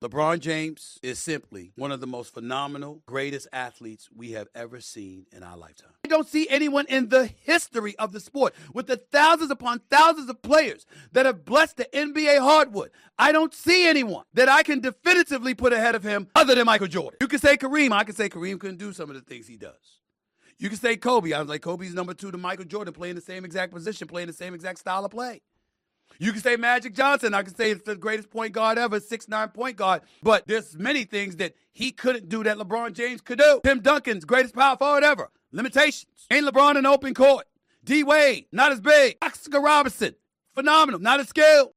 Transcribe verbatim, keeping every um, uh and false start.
LeBron James is simply one of the most phenomenal, greatest athletes we have ever seen in our lifetime. I don't see anyone in the history of the sport with the thousands upon thousands of players that have blessed the N B A hardwood. I don't see anyone that I can definitively put ahead of him other than Michael Jordan. You can say Kareem. I can say Kareem couldn't do some of the things he does. You can say Kobe. I was like, Kobe's number two to Michael Jordan, playing the same exact position, playing the same exact style of play. You can say Magic Johnson. I can say it's the greatest point guard ever, six nine point guard. But there's many things that he couldn't do that LeBron James could do. Tim Duncan's greatest power forward ever. Limitations. Ain't LeBron in open court. D-Wade, not as big. Oscar Robertson, phenomenal, not as skilled.